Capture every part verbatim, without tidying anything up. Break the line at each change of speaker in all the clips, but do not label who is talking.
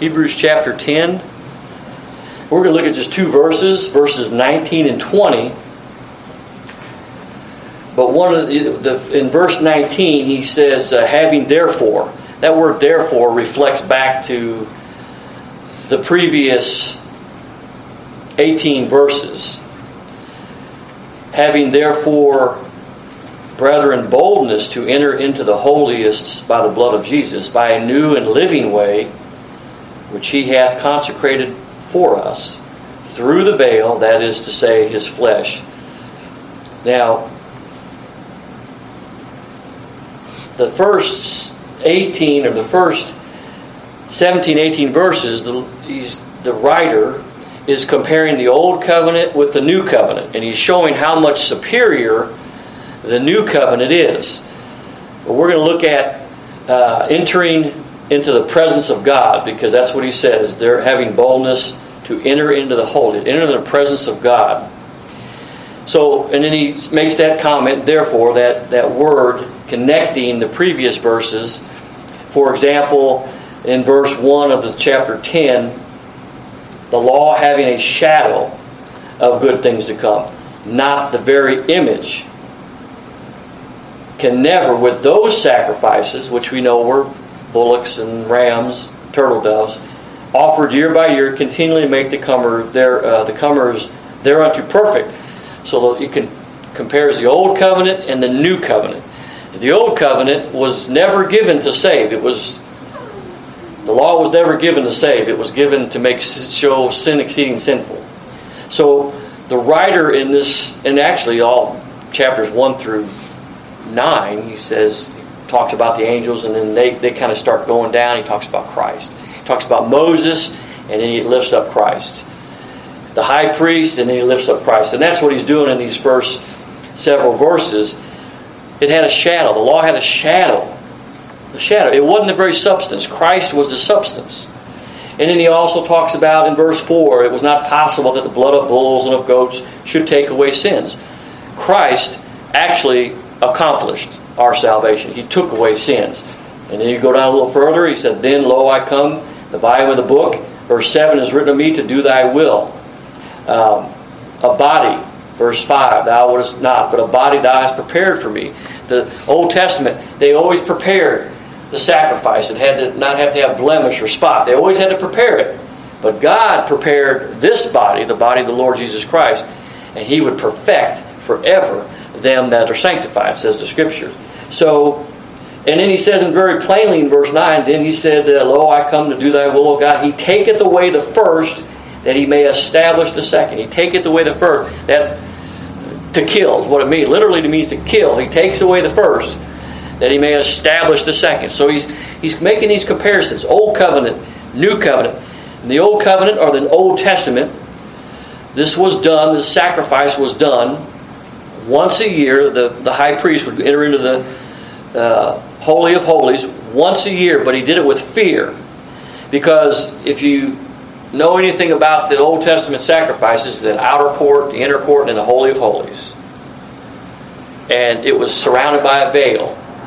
Hebrews chapter ten. We're going to look at just two verses, verses nineteen and twenty. But one of the, the in verse nineteen, he says, uh, having therefore. That word therefore reflects back to the previous eighteen verses. Having therefore, brethren, boldness to enter into the holiest by the blood of Jesus, by a new and living way, which he hath consecrated for us, through the veil, that is to say, his flesh. Now, the first eighteen, or the first seventeen, eighteen verses, the, he's, the writer is comparing the old covenant with the new covenant, and he's showing how much superior the new covenant is. But we're going to look at uh, entering into the presence of God, because that's what he says. They're having boldness to enter into the holy, enter into the presence of God. So, and then he makes that comment, therefore, that, that word connecting the previous verses. For example, in verse one of the chapter ten, the law having a shadow of good things to come, not the very image, can never, with those sacrifices, which we know were bullocks and rams, turtle doves, offered year by year, continually make the comer their uh, the comers thereunto perfect. So that you can compares the old covenant and the new covenant. The old covenant was never given to save. It was the law was never given to save. It was given to make show sin exceeding sinful. So the writer in this, and actually all chapters one through nine, he says, he talks about the angels, and then they, they kind of start going down. He talks about Christ. He talks about Moses, and then he lifts up Christ. The high priest, and then he lifts up Christ. And that's what he's doing in these first several verses. It had a shadow. The law had a shadow. The shadow. It wasn't the very substance. Christ was the substance. And then he also talks about in verse four, it was not possible that the blood of bulls and of goats should take away sins. Christ actually accomplished our salvation. He took away sins. And then you go down a little further, he said, then lo, I come, the volume of the book. Verse seven is written of me to do thy will. Um, a body, verse five, thou wouldest not, but a body thou hast prepared for me. The Old Testament, they always prepared the sacrifice. It had to not have to have blemish or spot. They always had to prepare it. But God prepared this body, the body of the Lord Jesus Christ, and He would perfect forever them that are sanctified, says the Scripture. So, and then He says in very plainly in verse nine, then He said, lo, I come to do thy will, O God. He taketh away the first, that He may establish the second. He taketh away the first. That to kill is what it means. Literally it means to kill. He takes away the first, that He may establish the second. So he's he's making these comparisons. Old covenant, new covenant. In the old covenant, or the Old Testament, this was done, the sacrifice was done once a year. The, the high priest would enter into the uh, Holy of Holies once a year, but he did it with fear. Because if you know anything about the Old Testament sacrifices, the outer court, the inner court, and the Holy of Holies. And it was surrounded by a veil.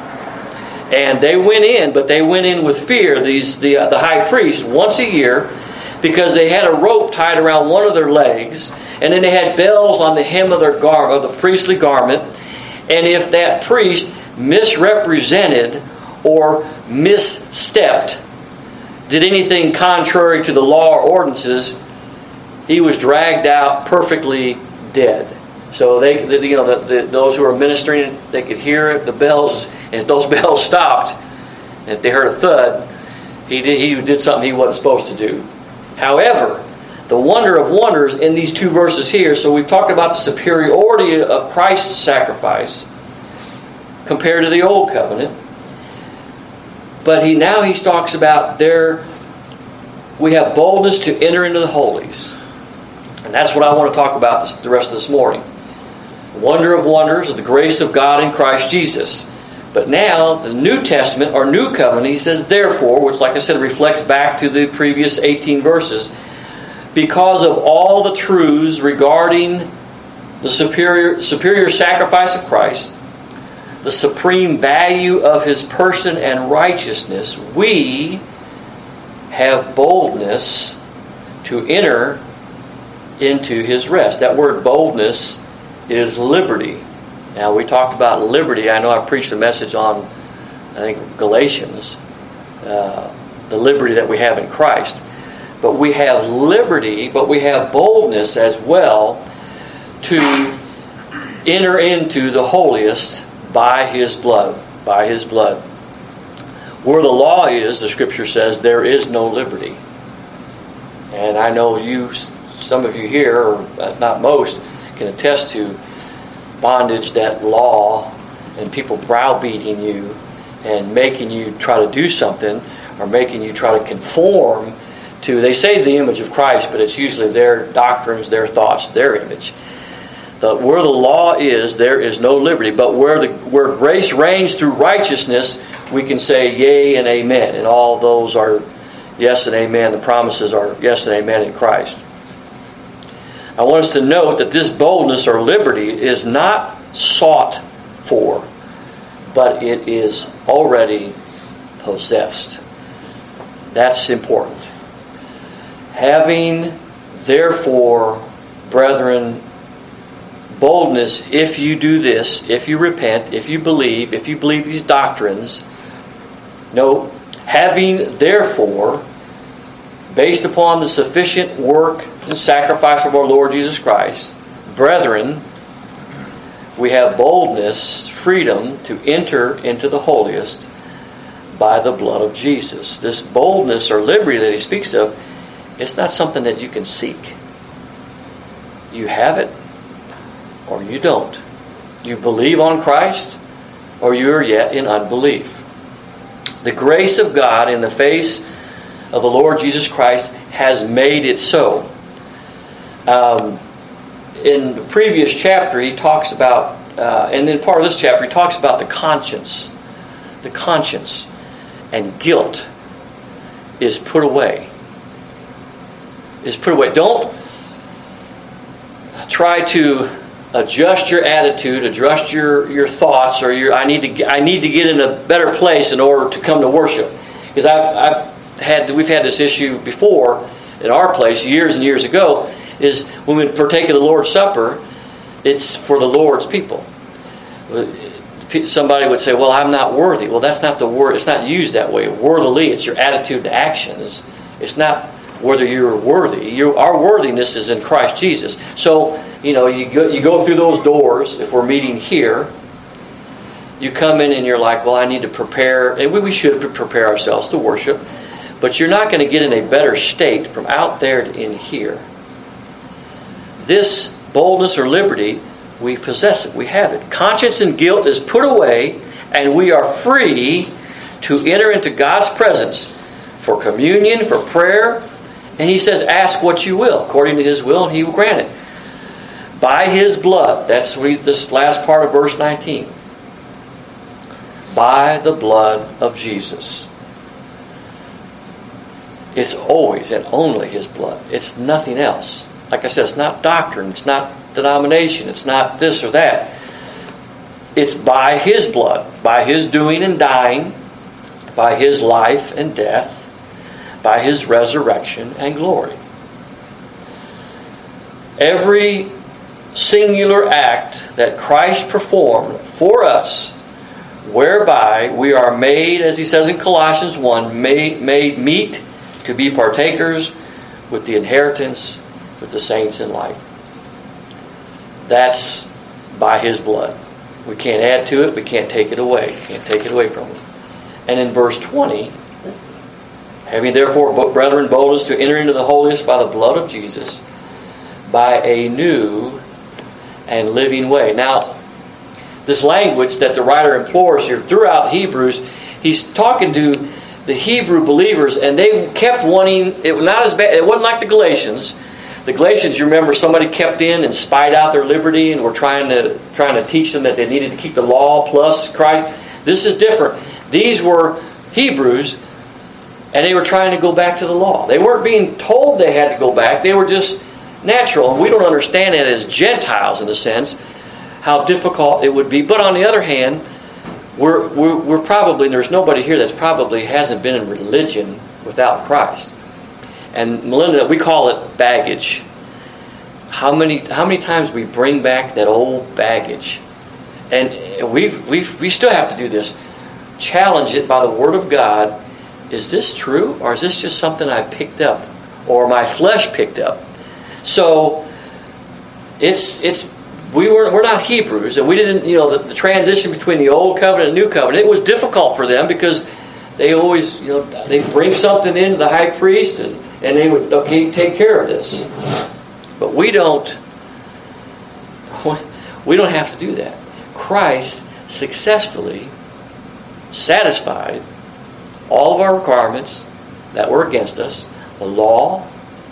And they went in, but they went in with fear, these the, uh, the high priest, once a year, because they had a rope tied around one of their legs, and then they had bells on the hem of their garment, of the priestly garment. And if that priest misrepresented or misstepped, did anything contrary to the law or ordinances, he was dragged out perfectly dead. So they, the, you know, the, the, those who were ministering, they could hear the bells, and if those bells stopped, and if they heard a thud, he did he did something he wasn't supposed to do. However, the wonder of wonders in these two verses here. So we've talked about the superiority of Christ's sacrifice compared to the old covenant. But he now he talks about there we have boldness to enter into the holies. And that's what I want to talk about this, the rest of this morning. Wonder of wonders of the grace of God in Christ Jesus. But now, the New Testament, or New Covenant, he says, therefore, which like I said, reflects back to the previous eighteen verses, because of all the truths regarding the superior, superior sacrifice of Christ, the supreme value of His person and righteousness, we have boldness to enter into his rest. That word boldness is liberty. Now, we talked about liberty. I know I preached a message on, I think, Galatians, uh, the liberty that we have in Christ. But we have liberty, but we have boldness as well to enter into the holiest by his blood. By his blood. Where the law is, the Scripture says, there is no liberty. And I know you, some of you here, or if not most, can attest to bondage, that law, and people browbeating you and making you try to do something, or making you try to conform to, they say the image of Christ, but it's usually their doctrines, their thoughts, their image. The, where the law is, there is no liberty. But where the where grace reigns through righteousness, we can say yea and amen. And all those are yes and amen. The promises are yes and amen in Christ. I want us to note that this boldness or liberty is not sought for, but it is already possessed. That's important. Having, therefore, brethren, boldness, if you do this, if you repent, if you believe, if you believe these doctrines. No, having therefore, based upon the sufficient work and sacrifice of our Lord Jesus Christ, brethren, we have boldness, freedom to enter into the holiest by the blood of Jesus. This boldness or liberty that he speaks of, it's not something that you can seek. You have it, or you don't. You believe on Christ, or you are yet in unbelief. The grace of God in the face of the Lord Jesus Christ has made it so. Um, in the previous chapter, he talks about, uh, and in part of this chapter, he talks about the conscience. The conscience and guilt is put away. Is put away. Don't try to adjust your attitude, adjust your, your thoughts, or your I need to I need to get in a better place in order to come to worship. Because I've I've had we've had this issue before in our place years and years ago. Is when we partake of the Lord's Supper, it's for the Lord's people. Somebody would say, "Well, I'm not worthy." Well, that's not the word. It's not used that way. Worthily, it's your attitude to actions. It's not whether you're worthy. You, our worthiness is in Christ Jesus. So, you know, you go, you go through those doors. If we're meeting here, you come in and you're like, well, I need to prepare. And we, we should prepare ourselves to worship. But you're not going to get in a better state from out there to in here. This boldness or liberty, we possess it. We have it. Conscience and guilt is put away, and we are free to enter into God's presence for communion, for prayer. And he says, ask what you will, according to his will, and he will grant it. By his blood. That's this last part of verse nineteen. By the blood of Jesus. It's always and only his blood. It's nothing else. Like I said, it's not doctrine. It's not denomination. It's not this or that. It's by his blood. By his doing and dying. By his life and death. By his resurrection and glory. Every singular act that Christ performed for us, whereby we are made, as he says in Colossians one, made, made meet to be partakers with the inheritance with the saints in light. That's by his blood. We can't add to it. We can't take it away. We can't take it away from him. And in verse twenty, having therefore, brethren, boldness to enter into the holiest by the blood of Jesus, by a new and living way. Now, this language that the writer implores here throughout Hebrews, he's talking to the Hebrew believers, and they kept wanting, it was not as bad, it wasn't like the Galatians. The Galatians, you remember, somebody kept in and spied out their liberty and were trying to trying to teach them that they needed to keep the law plus Christ. This is different. These were Hebrews, and they were trying to go back to the law. They weren't being told they had to go back. They were just natural. And we don't understand it as Gentiles, in a sense, how difficult it would be. But on the other hand, we're, we're, we're probably, there's nobody here that's probably hasn't been in religion without Christ. And Melinda, we call it baggage. How many how many times we bring back that old baggage? And we've, we've, we still have to do this. Challenge it by the Word of God. Is this true? Or is this just something I picked up? Or my flesh picked up? So, it's it's we were we're not Hebrews, and we didn't, you know, the, the transition between the Old Covenant and New Covenant, it was difficult for them because they always, you know, they bring something into the high priest and, and they would, okay, take care of this. But we don't, we don't have to do that. Christ successfully satisfied all of our requirements that were against us, the law,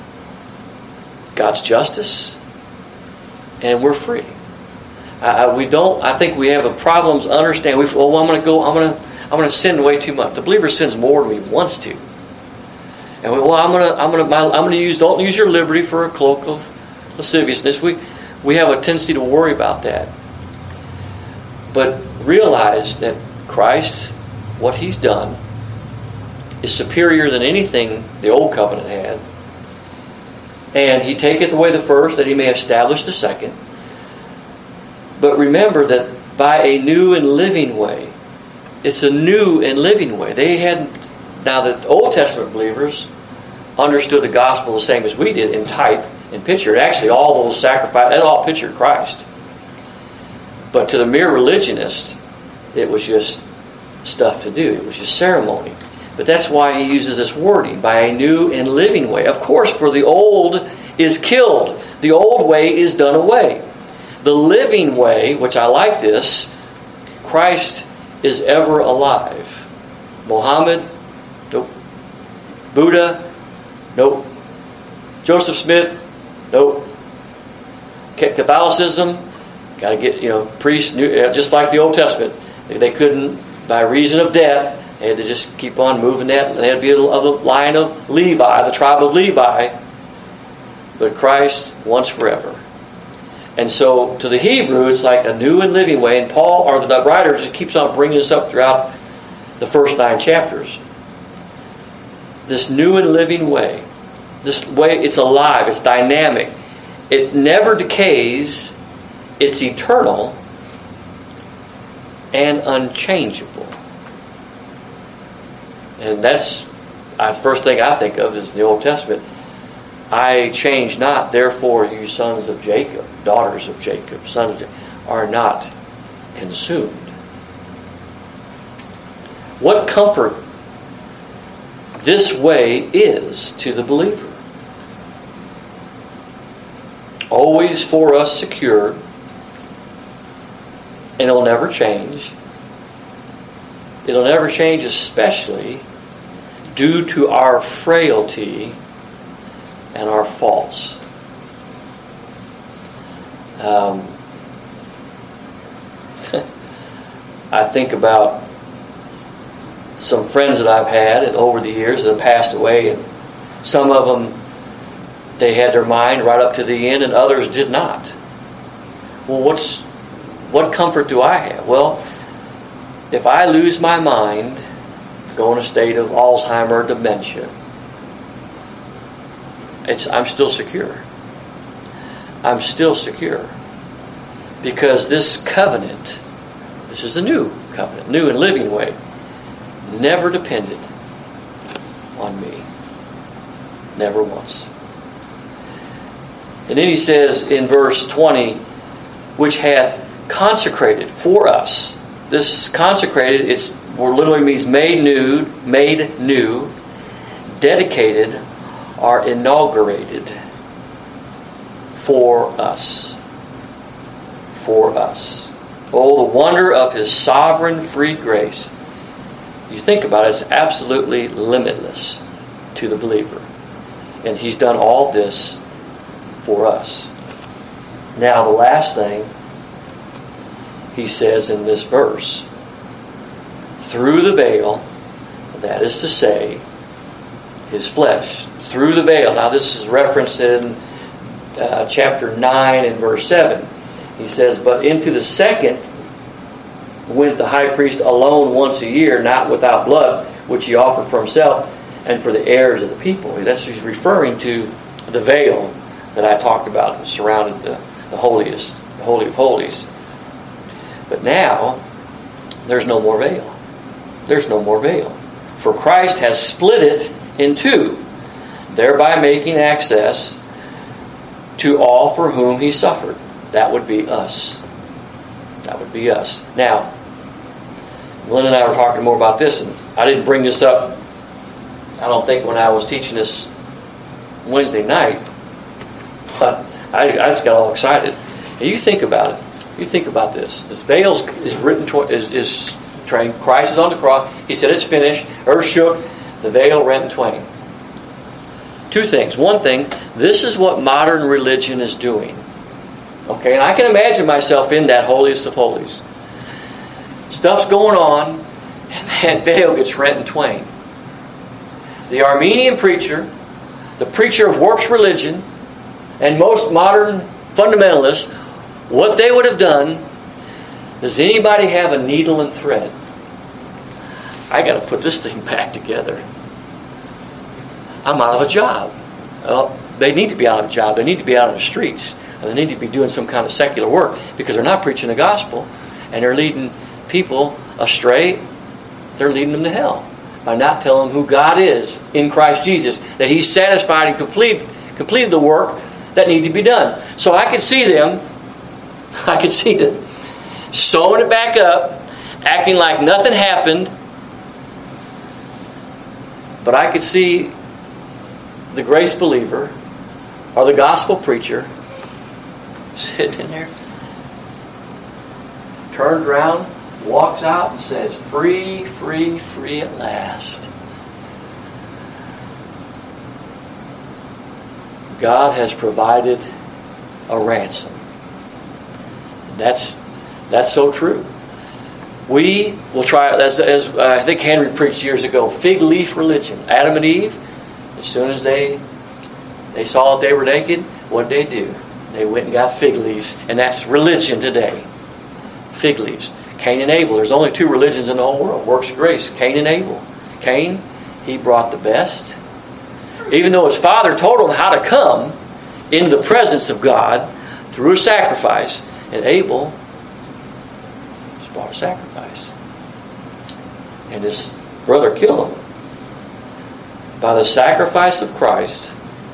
God's justice, and we're free. Uh, we don't. I think we have a problems understand. We oh, I'm going to go. I'm going to. I'm going to sin way too much. The believer sins more than he wants to. And we, well, I'm going to. I'm going to. I'm going to use. Don't use your liberty for a cloak of lasciviousness. We we have a tendency to worry about that. But realize that Christ, what He's done, is superior than anything the old covenant had. And He taketh away the first, that He may establish the second. But remember that by a new and living way. It's a new and living way. They had, now the Old Testament believers understood the gospel the same as we did in type and picture. Actually, all those sacrifices, that all pictured Christ. But to the mere religionist, it was just stuff to do. It was just ceremony. But that's why he uses this wording, by a new and living way. Of course, for the old is killed. The old way is done away. The living way, which I like this, Christ is ever alive. Muhammad? Nope. Buddha? Nope. Joseph Smith? Nope. Catholicism? Got to get, you know, priests, just like the Old Testament. They couldn't, by reason of death, they had to just keep on moving that. They had to be of the line of Levi, the tribe of Levi. But Christ, once forever. And so, to the Hebrew, it's like a new and living way. And Paul, or the writer, just keeps on bringing this up throughout the first nine chapters. This new and living way. This way, it's alive, it's dynamic. It never decays. It's eternal and unchangeable. And that's the first thing I think of is the Old Testament. I change not, therefore you sons of Jacob, daughters of Jacob, sons of Jacob, are not consumed. What comfort this way is to the believer. Always for us secure, and it'll never change. It'll never change, especially due to our frailty and our faults. Um, I think about some friends that I've had and over the years that have passed away, and some of them, they had their mind right up to the end, and others did not. Well, what's what comfort do I have? Well, if I lose my mind, go in a state of Alzheimer or dementia, it's I'm still secure. I'm still secure. Because this covenant, this is a new covenant, new and living way, never depended on me. Never once. And then he says in verse twenty, which hath consecrated for us. This is consecrated, it's or literally means made new, made new, dedicated, or inaugurated for us. For us. Oh, the wonder of His sovereign free grace. You think about it, it's absolutely limitless to the believer. And He's done all this for us. Now, the last thing he says in this verse, through the veil, that is to say, His flesh, through the veil. Now, this is referenced in uh, chapter nine and verse seven. He says, but into the second went the high priest alone once a year, not without blood, which he offered for himself, and for the heirs of the people. That's he's referring to the veil that I talked about that surrounded the, the holiest, the Holy of Holies. But now, there's no more veil. There's no more veil. For Christ has split it in two, thereby making access to all for whom He suffered. That would be us. That would be us. Now, Lynn and I were talking more about this, and I didn't bring this up, I don't think, when I was teaching this Wednesday night, but I, I just got all excited. And you think about it. You think about this. This veil is written, tw- is, is trained. Christ is on the cross. He said, it's finished. Earth shook. The veil rent in twain. Two things. One thing, this is what modern religion is doing. Okay, and I can imagine myself in that holiest of holies. Stuff's going on, and that veil gets rent in twain. The Armenian preacher, the preacher of works religion, and most modern fundamentalists, what they would have done, does anybody have a needle and thread? I got to put this thing back together. I'm out of a job. Well, they need to be out of a job. They need to be out on the streets. And they need to be doing some kind of secular work because they're not preaching the gospel, and they're leading people astray. They're leading them to hell by not telling them who God is in Christ Jesus, that He's satisfied and complete, completed the work that needed to be done. So I could see them, I could see them sewing it back up, acting like nothing happened, but I could see the grace believer or the gospel preacher sitting in there, turns around, walks out and says, free, free, free at last. God has provided a ransom. That's that's so true. We will try, as, as uh, I think Henry preached years ago, fig leaf religion. Adam and Eve, as soon as they they saw that they were naked, what did they do? They went and got fig leaves, and that's religion today. Fig leaves. Cain and Abel. There's only two religions in the whole world. Works of grace. Cain and Abel. Cain, he brought the best. Even though his father told him how to come into the presence of God through a sacrifice, and Abel just brought a sacrifice. And his brother killed him. By the sacrifice of Christ,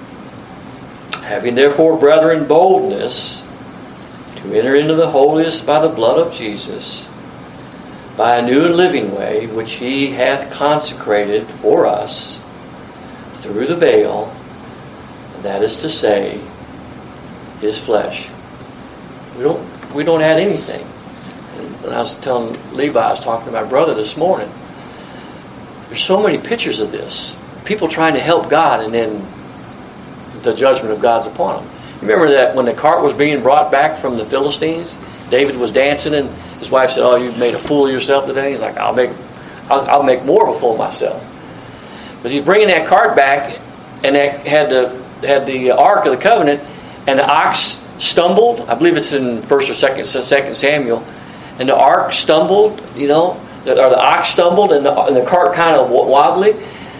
having therefore, brethren, boldness to enter into the holiest by the blood of Jesus, by a new and living way, which He hath consecrated for us through the veil, that is to say, His flesh. We don't we don't add anything. And I was telling Levi, I was talking to my brother this morning, there's so many pictures of this. People trying to help God, and then the judgment of God's upon them. You remember that when the cart was being brought back from the Philistines, David was dancing, and his wife said, "Oh, you've made a fool of yourself today." He's like, "I'll make, I'll, I'll make more of a fool of myself." But he's bringing that cart back, and that had the had the Ark of the Covenant, and the ox stumbled. I believe it's in First or Second Second Samuel, and the Ark stumbled. You know, or the ox stumbled, and the, and the cart kind of wobbly.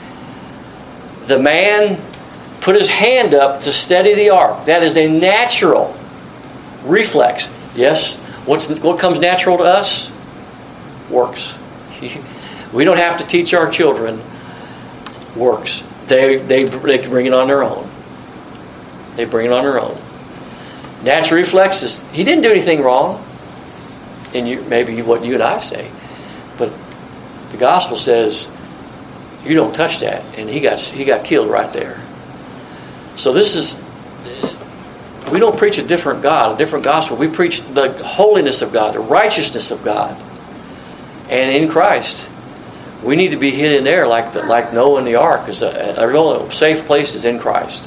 The man put his hand up to steady the ark. That is a natural reflex. Yes, what's what comes natural to us? Works. We don't have to teach our children works. They they they can bring it on their own. They bring it on their own. Natural reflexes. He didn't do anything wrong. And you, maybe what you and I say, but the gospel says you don't touch that, and he got he got killed right there. So this is, we don't preach a different God, a different gospel. We preach the holiness of God, the righteousness of God. And in Christ, we need to be hid in there like the, like Noah in the ark. Because a, a real safe place is in Christ.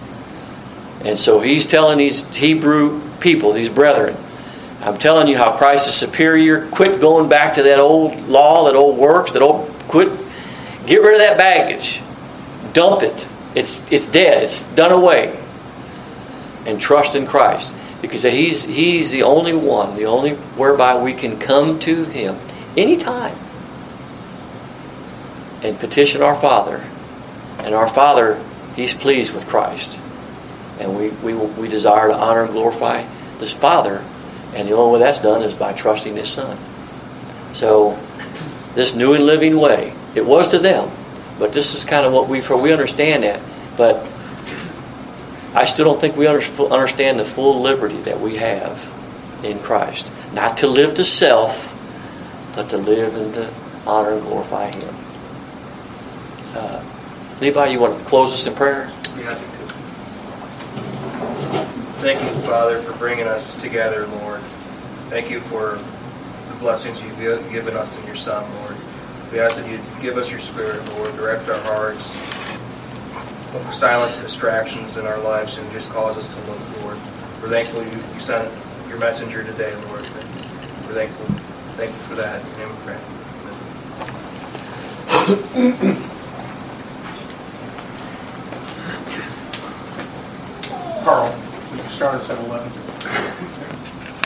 And so he's telling these Hebrew people, these brethren, I'm telling you how Christ is superior. Quit going back to that old law, that old works, that old, quit, get rid of that baggage. Dump it. It's it's dead. It's done away. And trust in Christ. Because He's He's the only one, the only whereby we can come to Him anytime and petition our Father And our Father, He's pleased with Christ. And we, we, we desire to honor and glorify this Father. And the only way that's done is by trusting His Son. So, this new and living way, it was to them. But this is kind of what we, for we understand that. But I still don't think we understand the full liberty that we have in Christ. Not to live to self, but to live and to honor and glorify Him. Uh, Levi, you want to close us in prayer?
Be happy to. Thank you, Father, for bringing us together, Lord. Thank you for the blessings you've given us in your Son, Lord. We ask that you give us your Spirit, Lord, direct our hearts, silence distractions in our lives, and just cause us to look, Lord. We're thankful you, you sent your messenger today, Lord. We're thankful, thankful for that. In your name we pray.
Carl, we can start us at eleven.